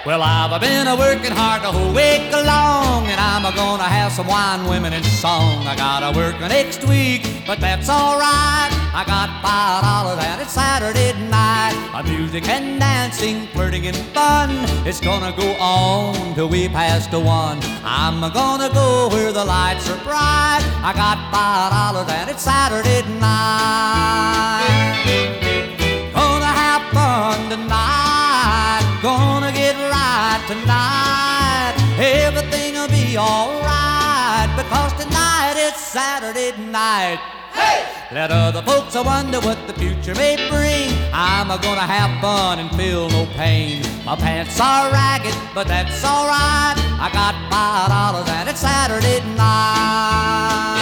Well, I've been a-working hard the whole week long, and I'm gonna have some wine, women, and song. I gotta work next week, but that's alright. I got $5 and it's Saturday night. Music and dancing, flirting and fun. It's gonna go on till we pass to 1. I'm gonna go where the lights are bright. I got $5 and it's Saturday night. Gonna have fun tonight. Gonna get right tonight. Everything'll be alright, because tonight it's Saturday night. Hey! Let other folks wonder what the future may bring. I'm gonna have fun and feel no pain. My pants are ragged, but that's alright. I got $5 and it's Saturday night.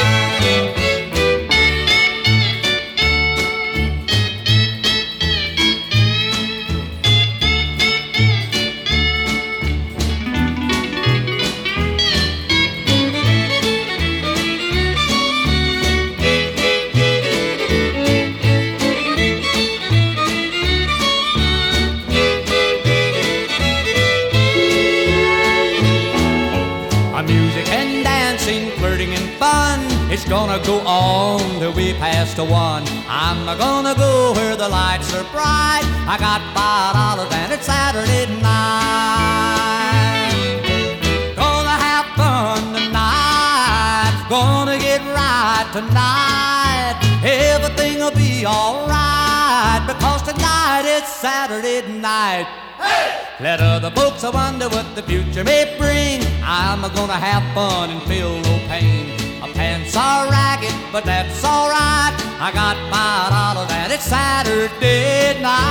Music and dancing, flirting and fun. It's gonna go on till we pass to 1. I'm gonna go where the lights are bright. I got $5 and it's Saturday night. Gonna have fun tonight. Gonna get right tonight. Everything'll be alright, because tonight it's Saturday night. Hey! Let other folks wonder what the future may bring. I'm gonna have fun and feel no pain. My pants are ragged, but that's alright. I got $5 and it's Saturday night.